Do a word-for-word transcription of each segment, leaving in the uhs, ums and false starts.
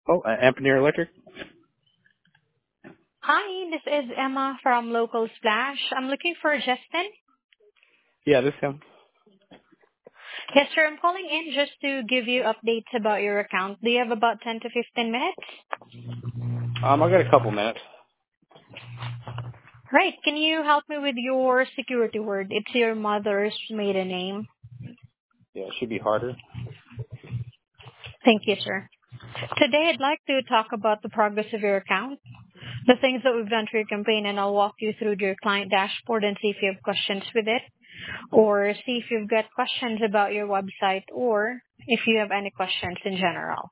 Oh, uh, Ampenier Electric? Hi, this is Emma from Local Splash. I'm looking for Justin. Yeah, this him. Yes, sir. I'm calling in just to give you updates about your account. Do you have about ten to fifteen minutes? Um, I got a couple minutes. Right. Can you help me with your security word? It's your mother's maiden name. Yeah, it should be harder. Thank you, sir. Today, I'd like to talk about the progress of your account, the things that we've done for your campaign, and I'll walk you through your client dashboard and see if you have questions with it, or see if you've got questions about your website, or if you have any questions in general.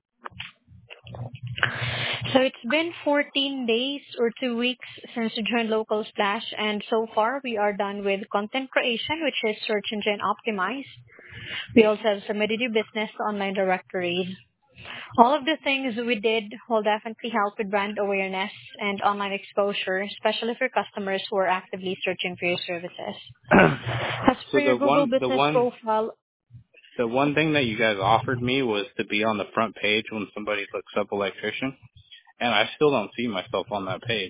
So it's been fourteen days or two weeks since you joined Local Splash, and so far we are done with content creation, which is search engine optimized. We also have submitted your business to online directories. All of the things we did will definitely help with brand awareness and online exposure, especially for customers who are actively searching for your services. As So for your the Google one, the business one, profile, the one thing that you guys offered me was to be on the front page when somebody looks up electrician, and I still don't see myself on that page.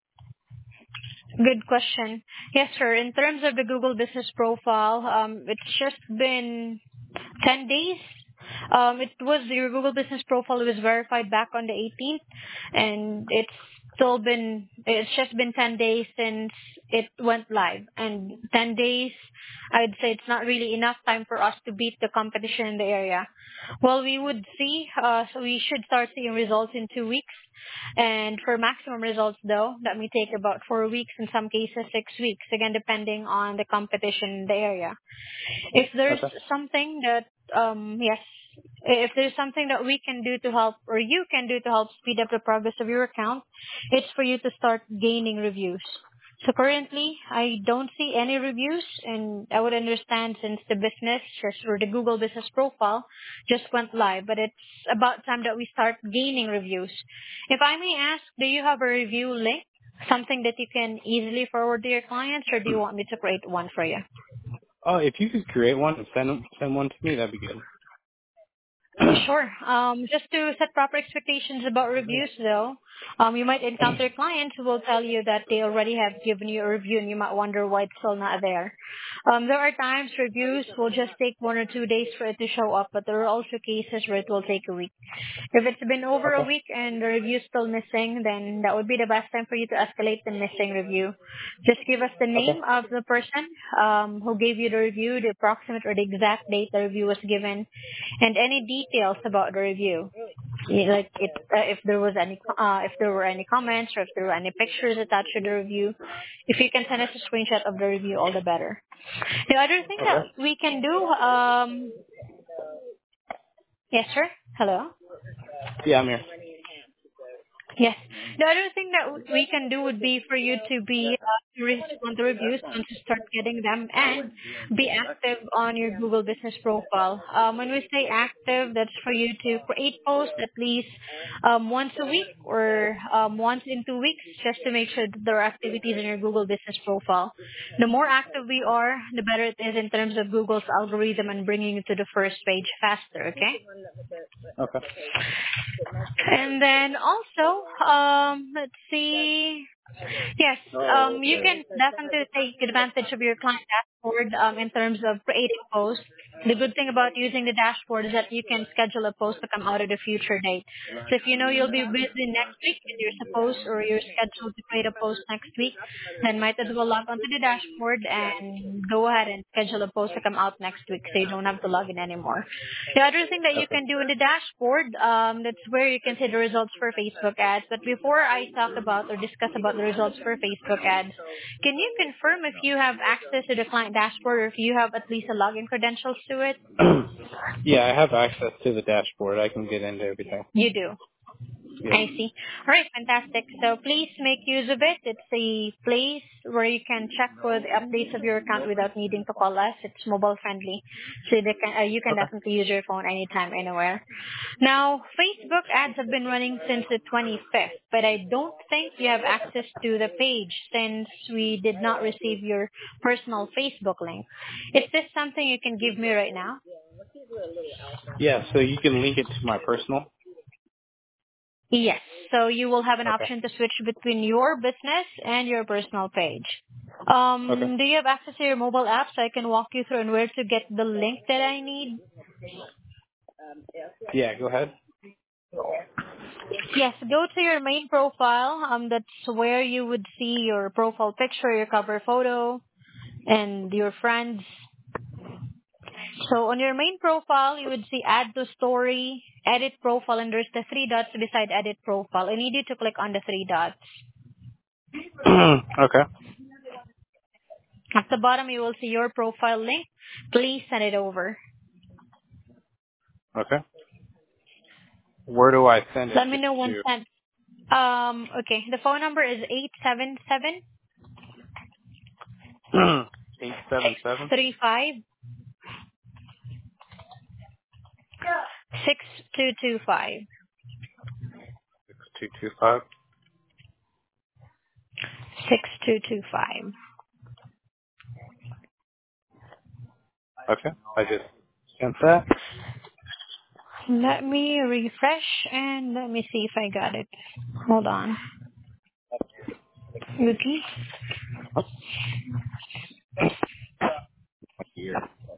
good question. Yes, sir. In terms of the Google business profile, um, it's just been ten days. Um, it was your Google business profile was verified back on the eighteenth, and it's still been it's just been ten days since it went live. And ten days, I'd say it's not really enough time for us to beat the competition in the area. Well, we would see. Uh, so we should start seeing results in two weeks. And for maximum results, though, that may take about four weeks, in some cases six weeks, again depending on the competition in the area. If there's Okay. something that, um, yes, if there's something that we can do to help, or you can do to help speed up the progress of your account, it's for you to start gaining reviews. So currently, I don't see any reviews, and I would understand since the business, just or the Google business profile, just went live, but it's about time that we start gaining reviews. If I may ask, do you have a review link, something that you can easily forward to your clients, or do you want me to create one for you? Oh, if you could create one and send send one to me, that'd be good. Sure. Um, just to set proper expectations about reviews, though, um, you might encounter clients who will tell you that they already have given you a review, and you might wonder why it's still not there. Um, there are times reviews will just take one or two days for it to show up, but there are also cases where it will take a week. If it's been over a Okay. week and the review is still missing, then that would be the best time for you to escalate the missing review. Just give us the Okay. name of the person um, who gave you the review, the approximate or the exact date the review was given, and any details about the review. Yeah, like it, uh, if there was any, uh, if there were any comments or if there were any pictures attached to the review. If you can send us a screenshot of the review, all the better. The other thing that Okay. we can do, um, yes, sir. Hello. Yeah, I'm here. Yes. The other thing that we can do would be for you to be uh, to respond to reviews once you start getting them and be active on your Google business profile. Um, when we say active, that's for you to create posts at least um, once a week or um, once in two weeks just to make sure that there are activities in your Google business profile. The more active we are, the better it is in terms of Google's algorithm and bringing you to the first page faster, okay? Okay. And then also, um, let's see. Yes, um, you can definitely take advantage of your client dashboard um, in terms of creating posts. The good thing about using the dashboard is that you can schedule a post to come out at a future date. So if you know you'll be busy next week and you're supposed or you're scheduled to create a post next week, then might as well log onto the dashboard and go ahead and schedule a post to come out next week so you don't have to log in anymore. The other thing that you Okay. can do in the dashboard, um, that's where you can see the results for Facebook ads. But before I talk about or discuss about the results for Facebook ads, can you confirm if you have access to the client dashboard or if you have at least a login credentials to it? Yeah, I have access to the dashboard. I can get into everything. You do. Yeah. I see. All right, fantastic. So please make use of it. It's a place where you can check for the updates of your account without needing to call us. It's mobile friendly, so they can, uh, you can Okay. definitely use your phone anytime, anywhere. Now, Facebook ads have been running since the twenty-fifth, but I don't think you have access to the page since we did not receive your personal Facebook link. Is this something you can give me right now? Yeah, so you can link it to my personal. Yes. So you will have an Okay. option to switch between your business and your personal page. Okay. Um, do you have access to your mobile app so I can walk you through and where to get the link that I need? Yeah, go ahead. Yes, go to your main profile. Um, that's where you would see your profile picture, your cover photo, and your friends. So on your main profile, you would see add to story, edit profile, and there's the three dots beside edit profile. I need you to click on the three dots. Okay. At the bottom, you will see your profile link. Please send it over. Okay. Where do I send it Let me know once to? sent. Um, okay, the phone number is eight seven seven Eight seven seven three five six two two five. six two two five. six two two five. Okay. I just sent that. Let me refresh and let me see if I got it. Hold on. Okay. Here.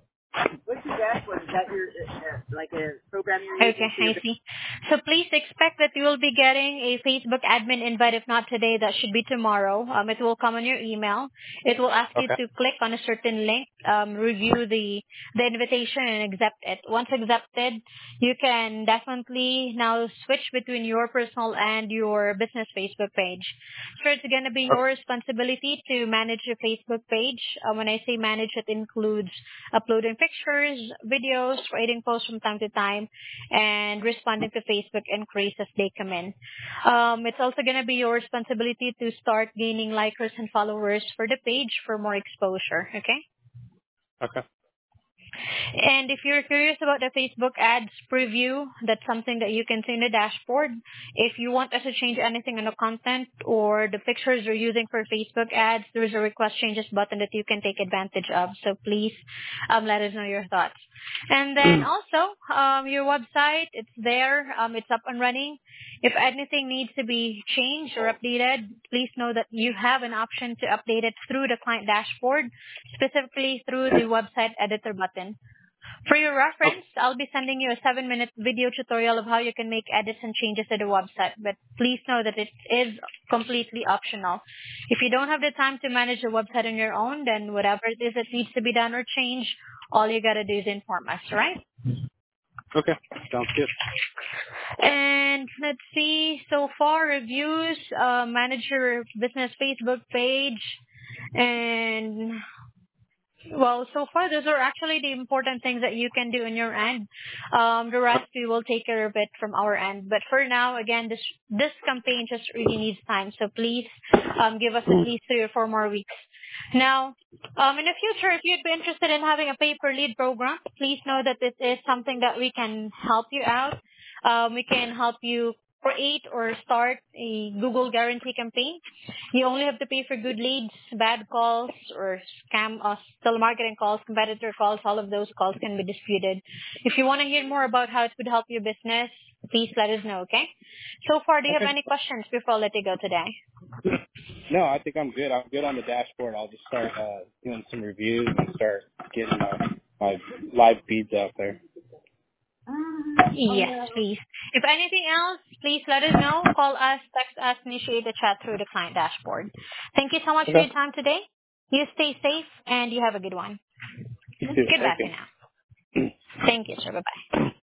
Okay, I see. So please expect that you will be getting a Facebook admin invite. If not today, that should be tomorrow. Um, it will come on your email. It will ask you Okay. to click on a certain link, um, review the the invitation, and accept it. Once accepted, you can definitely now switch between your personal and your business Facebook page. So it's going to be your responsibility to manage your Facebook page. Uh, when I say manage, it includes uploading pictures, videos, creating posts from time to time, and responding to Facebook inquiries as they come in. Um, it's also going to be your responsibility to start gaining likers and followers for the page for more exposure, okay? Okay. And if you're curious about the Facebook ads preview, that's something that you can see in the dashboard. If you want us to change anything in the content or the pictures you're using for Facebook ads, there's a request changes button that you can take advantage of. So please um, let us know your thoughts. And then also, um, your website, it's there. Um, it's up and running. If anything needs to be changed or updated, please know that you have an option to update it through the client dashboard, specifically through the website editor button. For your reference, I'll be sending you a seven-minute video tutorial of how you can make edits and changes to the website, but please know that it is completely optional. If you don't have the time to manage the website on your own, then whatever it is that needs to be done or changed, all you gotta do is inform us, right? Okay. Sounds good. And let's see, so far reviews, uh, manage your business Facebook page, and well, so far those are actually the important things that you can do on your end. Um, the rest we will take care of it from our end. But for now, again, this this campaign just really needs time. So please um, give us at least three or four more weeks. Now, um, in the future, if you'd be interested in having a pay-per-lead program, please know that this is something that we can help you out. Um, we can help you create or start a Google guarantee campaign. You only have to pay for good leads, bad calls, or scam or telemarketing calls, competitor calls. All of those calls can be disputed. If you want to hear more about how it would help your business, please let us know, okay? So far, do you have Okay. any questions before I let you go today? No, I think I'm good. I'm good on the dashboard. I'll just start uh, doing some reviews and start getting my, my live feeds out there. Yes, please. If anything else, please let us know. Call us, text us, initiate the chat through the client dashboard. Thank you so much for Okay. your time today. You stay safe and you have a good one. You too. Goodbye Thank for you. now. Thank you, sir. Bye-bye.